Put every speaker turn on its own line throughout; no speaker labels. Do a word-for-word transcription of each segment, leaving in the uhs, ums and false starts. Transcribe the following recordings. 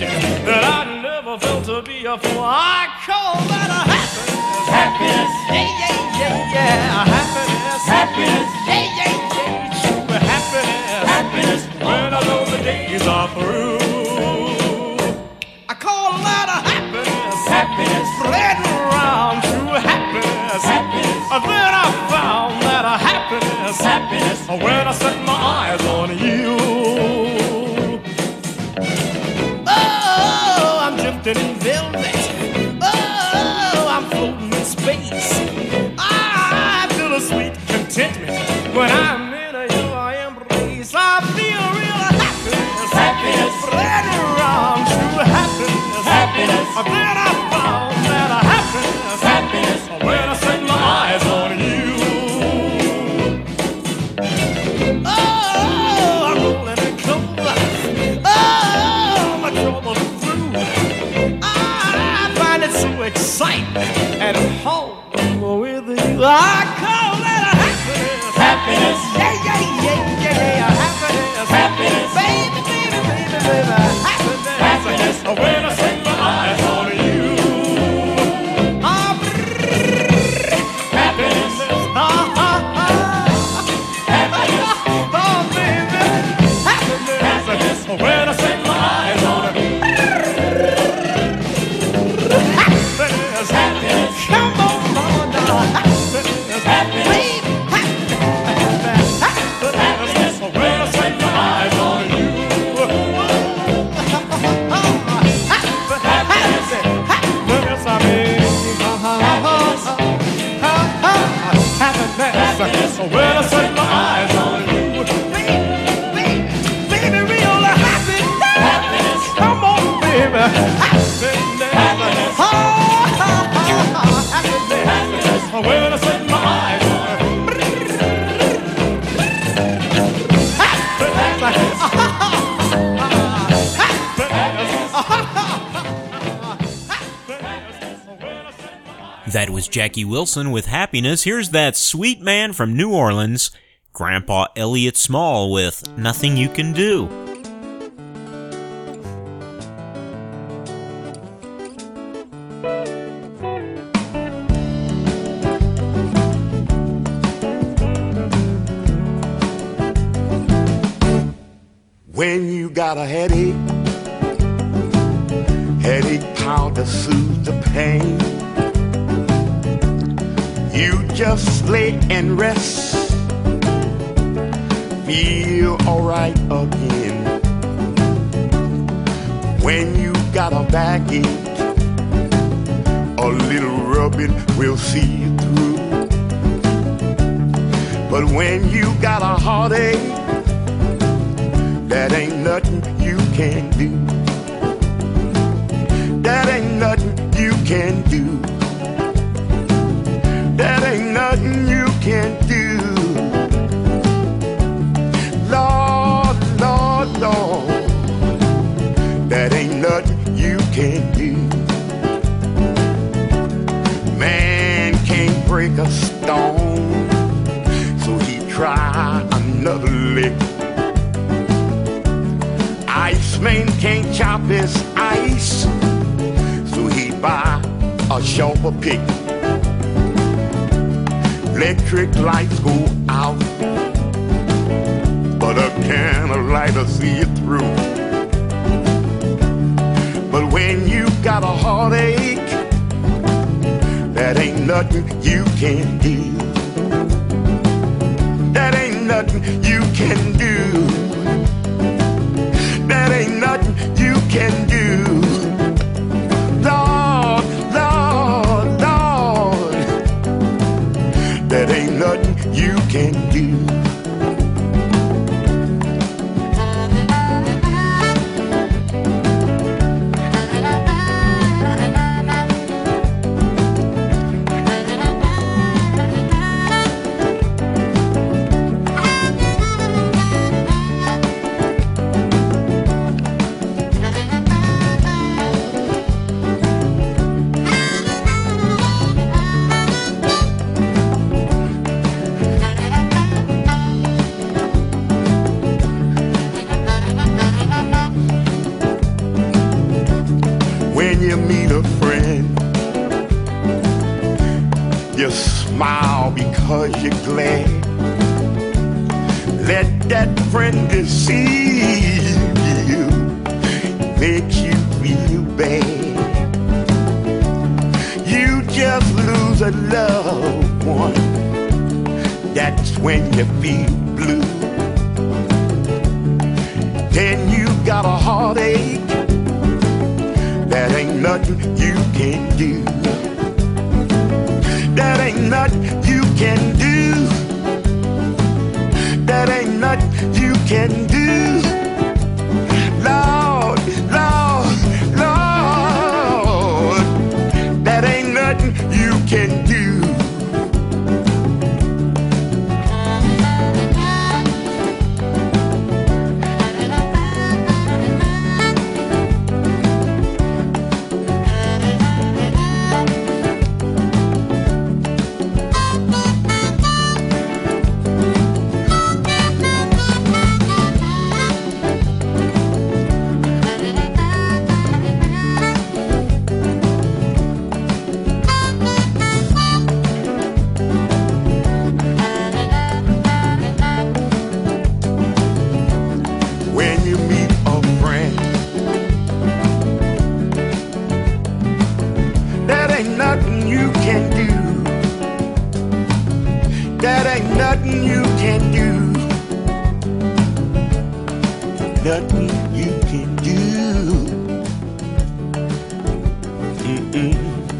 sensation that I never felt to be a fool. I call that a happiness. Happiness. Yeah, yeah, yeah, yeah. Happiness. Happiness. Yeah, yeah, yeah. True happiness. Happiness. When I know the days are through. I call that a happiness. Happiness. Spreading around true happiness. Happiness. Then I found that a happiness. Happiness. When I set my eyes on you. Oh, I'm drifting in velvet. Oh, I'm floating in space. I feel a sweet contentment when I'm in your embrace. I feel real happiness. Happiness. Spreading around true happiness. Happiness. Then I found that a happiness. Happiness. When I set my eyes on you. Oh, I'm rolling in clover. Oh, my troubles are through. I find it so exciting at home with you. I call that a happiness. Happiness. Yeah, yeah, yeah, yeah, yeah. Happiness. Happiness. Baby, baby, baby, baby. Happiness. Happiness. When I set my eyes on you. Ah, brrr. Happiness. Ah, ah, ah. Happiness. Oh, baby. Happiness. Happiness. When I set my eyes on you. Happiness. Happiness. Come on, Lord. Happiness. Happiness. Baby. Happiness. Happiness. When I set my eyes on you. Happiness. Happiness. I mean. Happiness. When I set my eyes on you. Baby, baby, real happy. Happiness. Come on, baby. Happiness. Happiness. Happiness. When I set my eyes on you.
That was Jackie Wilson with Happiness. Here's that sweet man from New Orleans, Grandpa Elliott Small with Nothing You Can Do.
When you got a headache, headache powder soothes the pain. You just lay and rest, feel alright again. When you got a backache, a little rubbing will see you through. But when you got a heartache, that ain't nothing you can do. That ain't nothing you can do. That ain't nothing you can do. Lord, Lord, Lord, that ain't nothing you can do. Man can't break a stone, so he try another lick. Iceman can't chop his ice, so he buy a sharper pick. Electric lights go out, but a can of lighter see it through. But when you got a heartache, that ain't nothing you can do. That ain't nothing you can do. That ain't nothing you can do. Lord, Lord, Lord, that ain't nothing you can do. meet a friend, you smile because you're glad. Let that friend deceive you, make you feel bad. You just lose a loved one, that's when you feel blue. Then you got a heartache, that ain't nothing you can do. That ain't nothing you can do. That ain't nothing you can do. Lord, Lord, Lord, that ain't nothing you can do. Nothing you can do. Mm-mm.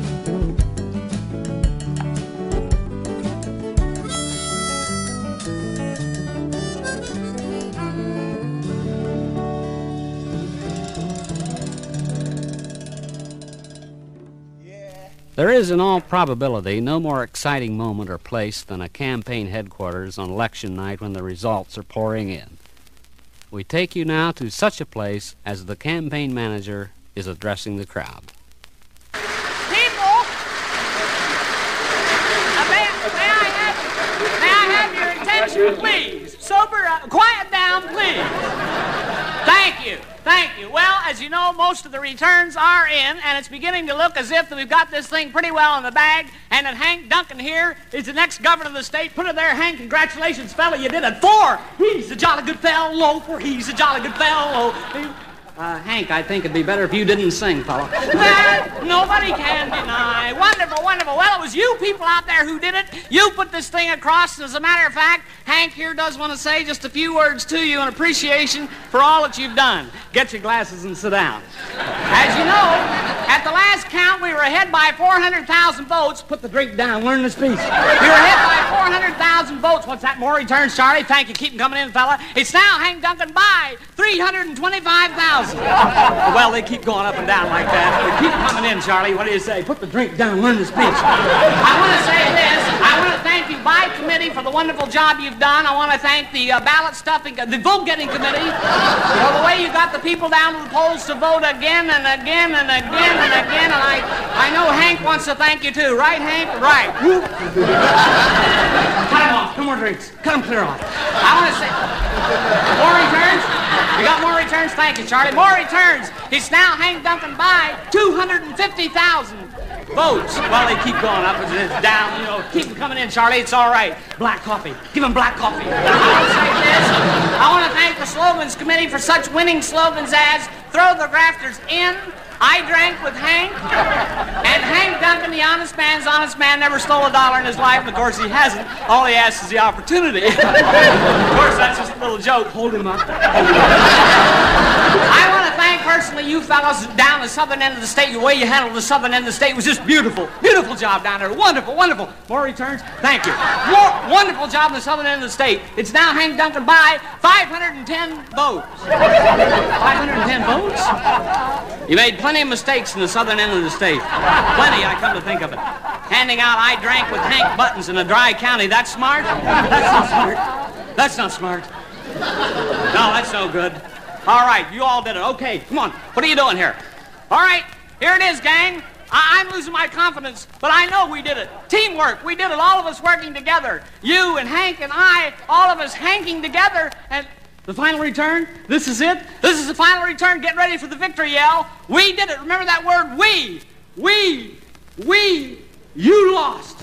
There is, in all probability, no more exciting moment or place than a campaign headquarters on election night when the results are pouring in. We take you now to such a place as the campaign manager is addressing the crowd.
People, uh, may, may, I have, may I have your attention, please? Sober, uh, quiet down, please. Thank you, thank you. Well, as you know, most of the returns are in, and it's beginning to look as if we've got this thing pretty well in the bag, and that Hank Duncan here is the next governor of the state. Put it there, Hank. Congratulations, fella. You did it. Four. He's a jolly good fellow. For he's a jolly good fellow. Uh, Hank, I think it'd be better if you didn't sing, fella. That nobody can deny. Wonderful, wonderful. Well, it was you people out there who did it. You put this thing across. As a matter of fact, Hank here does want to say just a few words to you in appreciation for all that you've done. Get your glasses and sit down. As you know, at the last count, we were ahead by four hundred thousand votes. Put the drink down. Learn the speech. We were ahead by four hundred thousand votes. What's that? More returns, Charlie? Thank you. Keep them coming in, fella. It's now Hank Duncan by three hundred twenty-five thousand. Well, they keep going up and down like that. They keep coming in, Charlie. What do you say? Put the drink down, learn the speech. I want to say this. I want to thank you by committee for the wonderful job you've done. I want to thank the uh, ballot stuffing, uh, the vote-getting committee for the way you got the people down to the polls to vote again and again and again and again. And I, I know Hank wants to thank you too. Right, Hank? Right. Cut him off. No more drinks. Cut him clear off. I want to say... More returns? You got more returns? Thank you, Charlie. More returns. It's now Hank Duncan by two hundred fifty thousand votes. Well, they keep going up and it's down. You know, keep them coming in, Charlie. It's all right. Black coffee. Give them black coffee. I want to say this. I want to thank the Slogans Committee for such winning slogans as Throw the Grafters In, I Drank with Hank, and Hank Duncan, the honest man's honest man, never stole a dollar in his life, and of course he hasn't. All he asks is the opportunity. Of course, that's just a little joke. Hold him up. Hold him up. I want to thank personally you fellows down the southern end of the state. The way you handled the southern end of the state was just beautiful. Beautiful job down there. Wonderful, wonderful. More returns? Thank you. More wonderful job in the southern end of the state. It's now Hank Duncan by five hundred ten votes. five hundred ten votes? You made plenty of mistakes in the southern end of the state. Plenty, I come to think of it. Handing out I Drank with Hank buttons in a dry county. That's smart? That's not smart. That's not smart. No, that's no good. All right, you all did it. Okay, come on. What are you doing here? All right, here it is, gang. I- I'm losing my confidence, but I know we did it. Teamwork, we did it. All of us working together. You and Hank and I, all of us hanking together. And The final return? This is it? This is the final return. Get ready for the victory yell. We did it. Remember that word, we. We. We. You lost.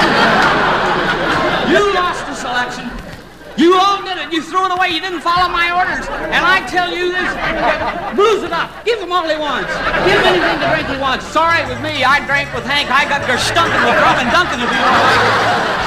You lost this election. You all did it. You threw it away. You didn't follow my orders. And I tell you this, blues it up. Give him all he wants. Give him anything to drink he wants. It's all right with me. I drank with Hank. I got your stunking with Rum and Duncan if you want.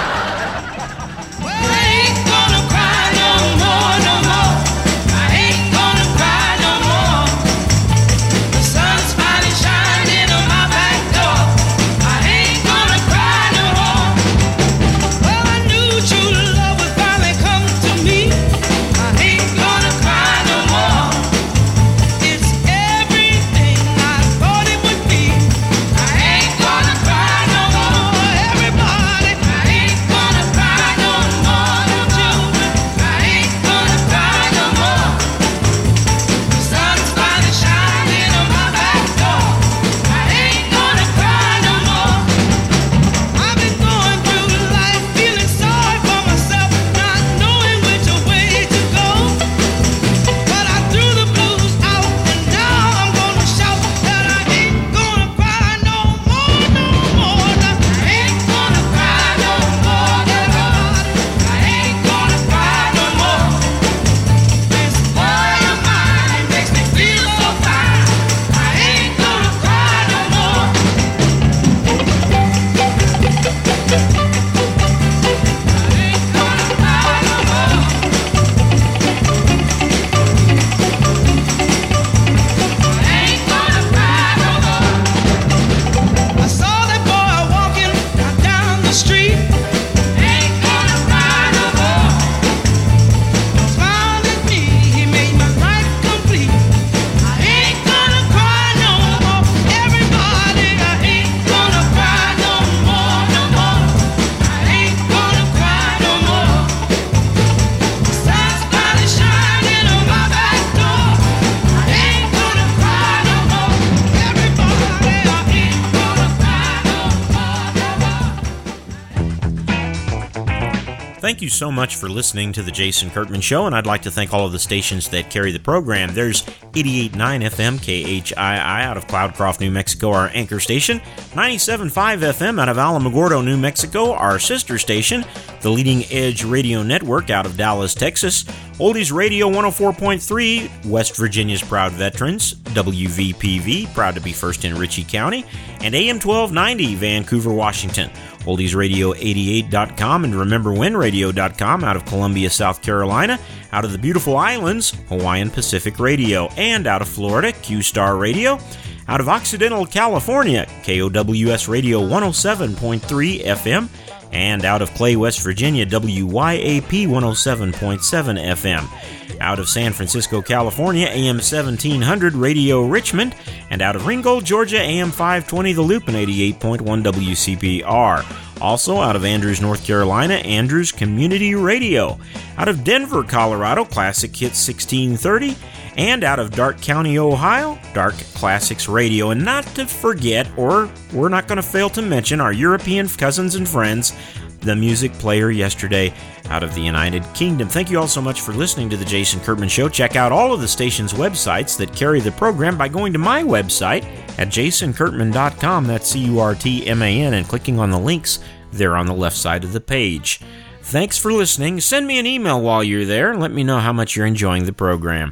Thank you so much for listening to The Jason Kurtman Show, and I'd like to thank all of the stations that carry the program. There's eighty-eight point nine F M K H I I out of Cloudcroft, New Mexico, our anchor station, ninety-seven point five F M out of Alamogordo, New Mexico, our sister station, the Leading Edge Radio Network out of Dallas, Texas, Oldies Radio one oh four point three, West Virginia's proud veterans, W V P V, proud to be first in Ritchie County, and A M twelve ninety, Vancouver, Washington. Oldies Radio eighty-eight dot com and Remember When Radio dot com out of Columbia, South Carolina, out of the beautiful islands, Hawaiian Pacific Radio, and out of Florida, Q-Star Radio, out of Occidental California, K O W S Radio one oh seven point three F M, and out of Clay, West Virginia, W Y A P one oh seven point seven F M. Out of San Francisco, California, A M seventeen hundred Radio Richmond, and out of Ringgold, Georgia, A M five twenty The Loop and eighty-eight point one W C P R. Also out of Andrews, North Carolina, Andrews Community Radio. Out of Denver, Colorado, Classic Hits sixteen thirty. And out of Dark County, Ohio, Dark Classics Radio. And not to forget, or we're not going to fail to mention, our European cousins and friends, the Music Player Yesterday out of the United Kingdom. Thank you all so much for listening to The Jason Kurtman Show. Check out all of the station's websites that carry the program by going to my website at jason kurtman dot com. That's C U R T M A N, and clicking on the links there on the left side of the page. Thanks for listening. Send me an email while you're there and let me know how much you're enjoying the program.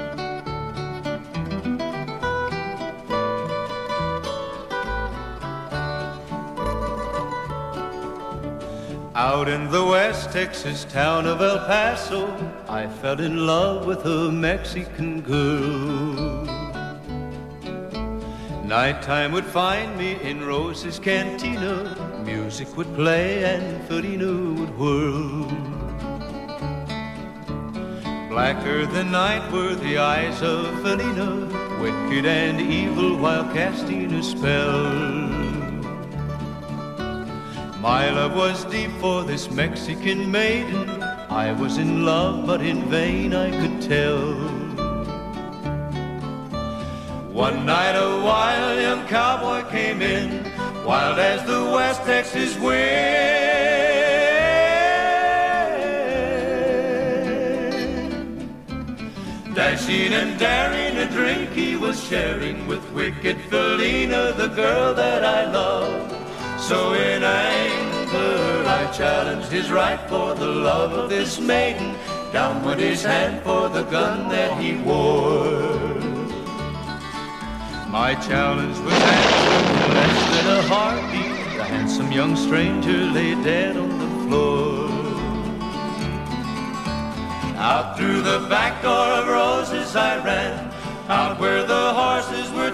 Out in the West Texas town of El Paso, I fell in love with a Mexican girl. Nighttime would find me in Rose's Cantina. Music would play and Felina would whirl. Blacker than night were the eyes of Felina, wicked and evil while casting a spell. My love was deep for this Mexican maiden. I was in love, but in vain I could tell. One night a wild young cowboy came in, wild as the West Texas wind. Dashing and daring, a drink he was sharing with wicked Felina, the girl that I love. So in anger I challenged his right for the love of this maiden. Down went his hand for the gun that he wore. My challenge was answered in less than a heartbeat. The handsome young stranger lay dead on the floor. Out through the back door of roses I ran, out where the horses were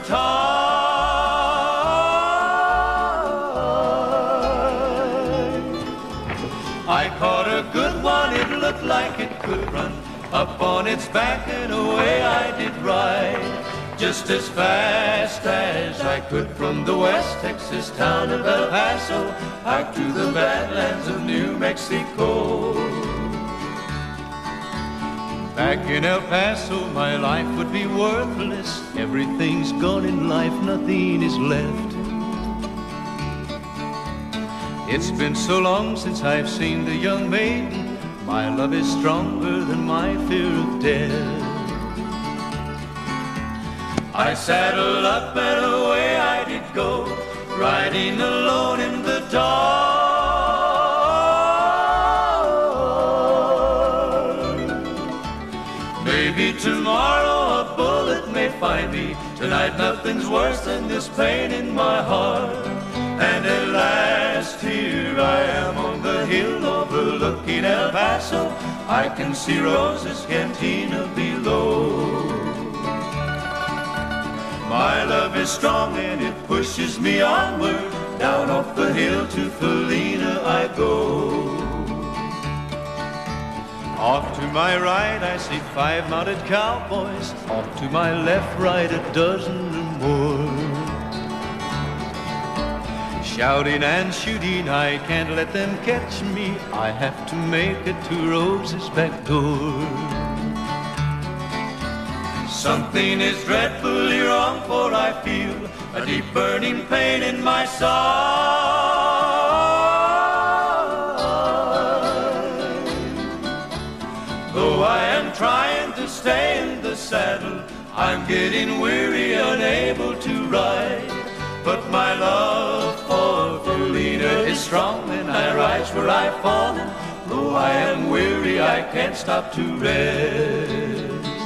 tied. I caught a good one, it looked like it could run. Up on its back and away I did ride, just as fast as I could from the West Texas town of El Paso out to the Badlands of New Mexico. Back in El Paso, my life would be worthless. Everything's gone in life, nothing is left. It's been so long since I've seen the young maiden. My love is stronger than my fear of death. I saddled up and away I did go, riding alone in the dark. Maybe tomorrow a bullet may find me. Tonight nothing's worse than this pain in my heart. And at last here I am on the hill overlooking El Paso. I can see Rosa's cantina below. My love is strong and it pushes me onward. Down off the hill to Felina I go. Off to my right I see five mounted cowboys. Off to my left, right, a dozen or more. Shouting and shooting, I can't let them catch me. I have to make it to Rosa's back door. Something is dreadfully wrong, for I feel a deep burning pain in my side. Though I am trying to stay in the saddle, I'm getting weary, unable to ride. But my love for Felina is strong, and I rise where I've fallen. Though I am weary, I can't stop to rest.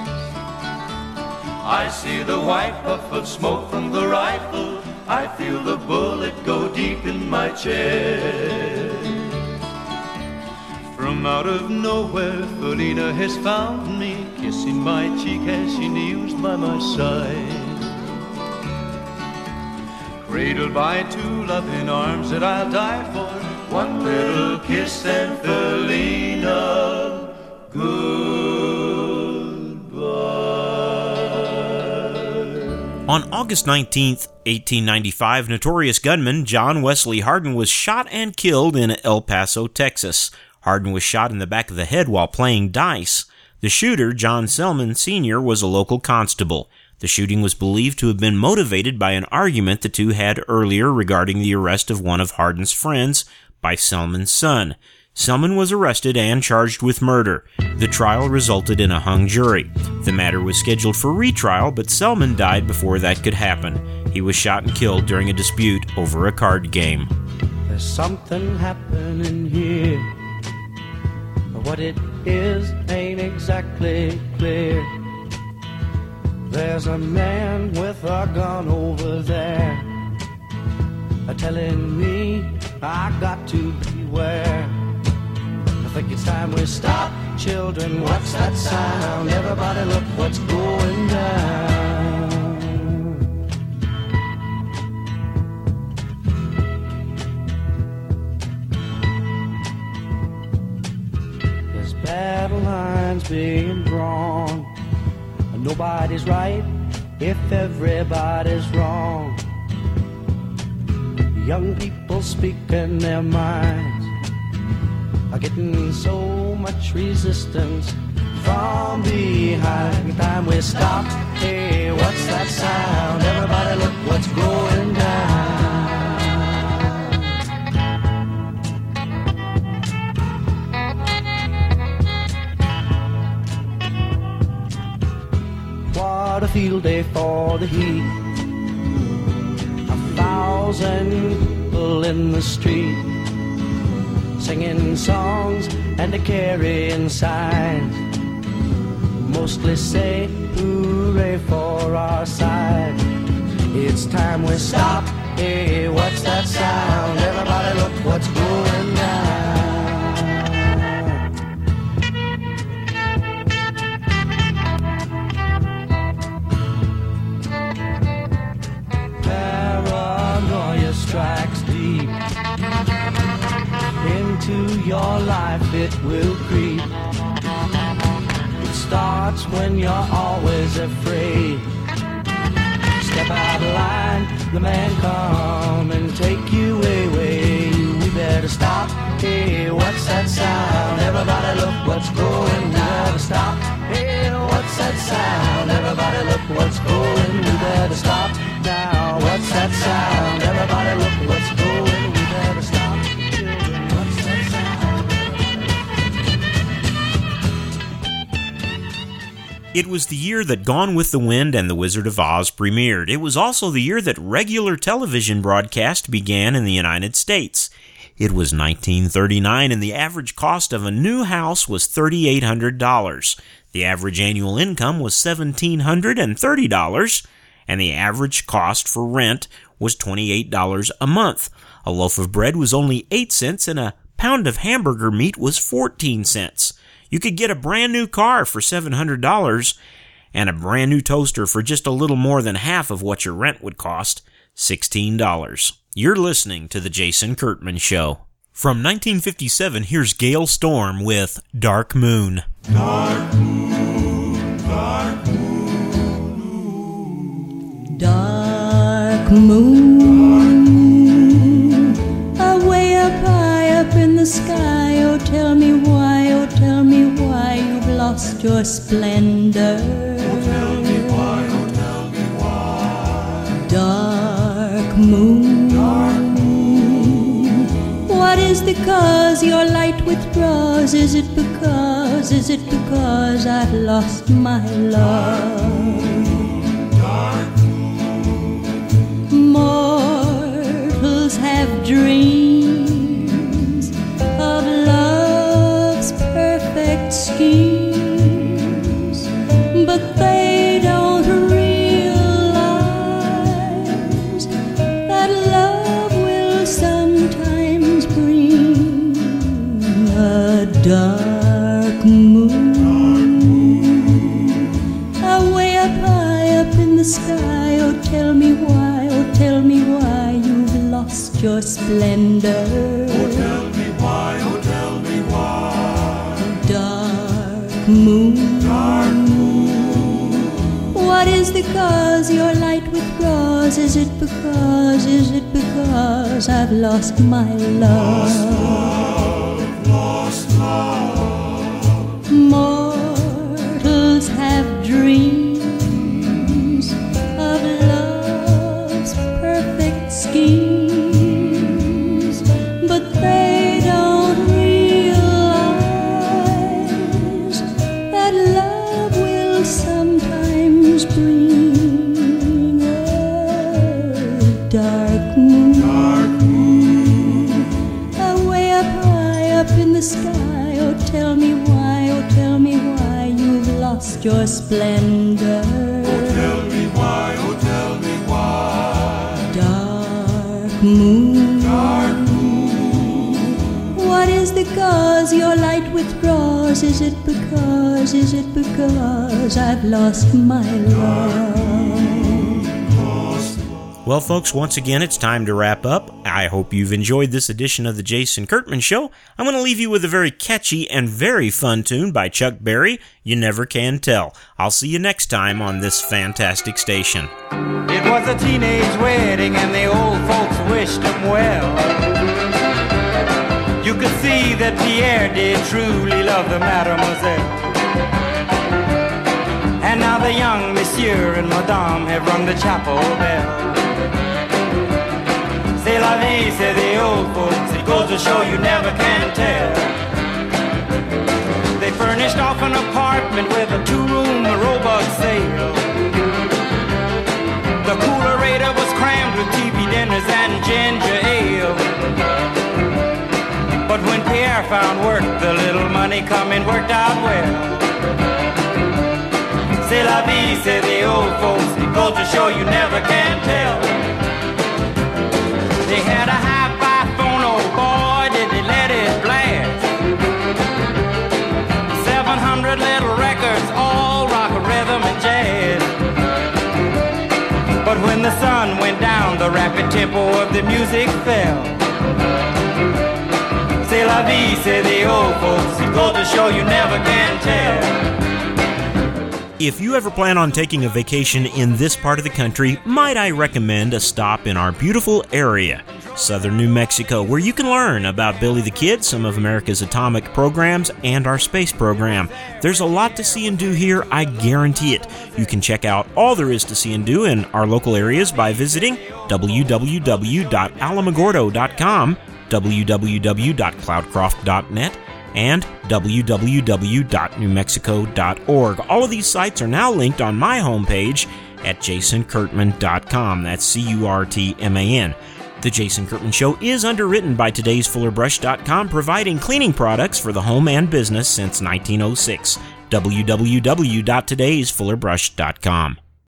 I see the white puff of smoke from the rifle. I feel the bullet go deep in my chest. From out of nowhere, Felina has found me, kissing my cheek as she kneels by my side. Cradled by two loving arms that I'll die for. One little kiss and Felina, goodbye.
On August nineteenth, eighteen ninety-five, notorious gunman John Wesley Hardin was shot and killed in El Paso, Texas. Hardin was shot in the back of the head while playing dice. The shooter, John Selman Senior, was a local constable. The shooting was believed to have been motivated by an argument the two had earlier regarding the arrest of one of Hardin's friends by Selman's son. Selman was arrested and charged with murder. The trial resulted in a hung jury. The matter was scheduled for retrial, but Selman died before that could happen. He was shot and killed during a dispute over a card game.
There's something happening here, but what it is ain't exactly clear. There's a man with a gun over there, telling me I got to beware. I think it's time we stop, children. What's that sound? Everybody look what's going down. There's battle lines being drawn. Nobody's right if everybody's wrong. Young people speaking their minds are getting so much resistance from behind. Time we stop. Hey, what's that sound? Everybody look what's going down.
field day for the heat. A thousand people in the street, singing songs and a carrying signs, mostly say hooray for our side. It's time we stop. Hey, what's that sound? Everybody look what's going down. Paranoia strikes deep into your life, it will creep. It starts when you're always afraid. Step out of line, the man come and take you away. We better stop. Hey, what's that sound? Everybody look what's going. We better stop. Hey, what's that sound? Everybody look what's going. We better stop now. What's that sound? Everybody look what's going. We better stop. Children, what's that sound?
It was the year that Gone with the Wind and The Wizard of Oz premiered. It was also the year that regular television broadcast began in the United States. It was nineteen thirty-nine, and the average cost of a new house was three thousand eight hundred dollars. The average annual income was one thousand seven hundred thirty dollars, and the average cost for rent was twenty-eight dollars a month. A loaf of bread was only eight cents, and a pound of hamburger meat was fourteen cents. You could get a brand new car for seven hundred dollars and a brand new toaster for just a little more than half of what your rent would cost, sixteen dollars. You're listening to The Jason Kurtman Show. From nineteen fifty-seven, here's Gale Storm with Dark Moon.
Dark moon, dark moon.
Dark moon, away up high up in the sky. Oh, tell me why, oh, tell me why you've lost your splendor.
Oh, tell me why, oh, tell me why.
Dark moon,
dark moon.
What is the cause your light withdraws? Is it because, is it because I've lost my love?
Dark moon.
Mortals have dreams of love's perfect schemes, but they don't realize that love will sometimes bring a dark moon, away up high up in the sky. Oh, tell me why, oh, tell me why you've lost your splendor.
Oh, tell me why, oh, tell me why.
Dark moon,
dark moon.
What is the cause your light withdraws? Is it because, is it because I've lost my love?
Lost love, lost love.
Mortals have dreams of love's perfect schemes, but they don't realize that love will sometimes bring a dark moon,
dark moon.
away up high up in the sky. Oh, tell me why, oh, tell me why you've lost your splendor.
Oh, tell me why, oh, tell me why.
Dark moon,
Dark moon.
what is the cause your light withdraws? Is it because, is it because I've lost my love?
Well, folks, once again, it's time to wrap up. I hope you've enjoyed this edition of The Jason Kurtman Show. I'm going to leave you with a very catchy and very fun tune by Chuck Berry, You Never Can Tell. I'll see you next time on this fantastic station.
It was a teenage wedding and the old folks wished him well. You could see that Pierre did truly love the mademoiselle. And now the young monsieur and madame have rung the chapel bell. C'est la vie, say the old folks, it goes to show you never can tell. They furnished off an apartment with a two-room robot sale. The coolerator was crammed with T V dinners and ginger ale. But when Pierre found work, the little money coming worked out well. C'est la vie, say the old folks. It goes to show you never can tell. They had a hi-fi phone, oh boy, did they let it blast. Seven hundred little records, all rock, rhythm, and jazz. But when the sun went down, the rapid tempo of the music fell. C'est la vie, say the old folks. It goes to show you never can tell.
If you ever plan on taking a vacation in this part of the country, might I recommend a stop in our beautiful area, southern New Mexico, where you can learn about Billy the Kid, some of America's atomic programs, and our space program. There's a lot to see and do here, I guarantee it. You can check out all there is to see and do in our local areas by visiting w w w dot alamogordo dot com, w w w dot cloudcroft dot net, and w w w dot new mexico dot org. All of these sites are now linked on my homepage at jason curtman dot com. That's C U R T M A N. The Jason Curtman Show is underwritten by todays fuller brush dot com, providing cleaning products for the home and business since nineteen oh six. w w w dot todays fuller brush dot com.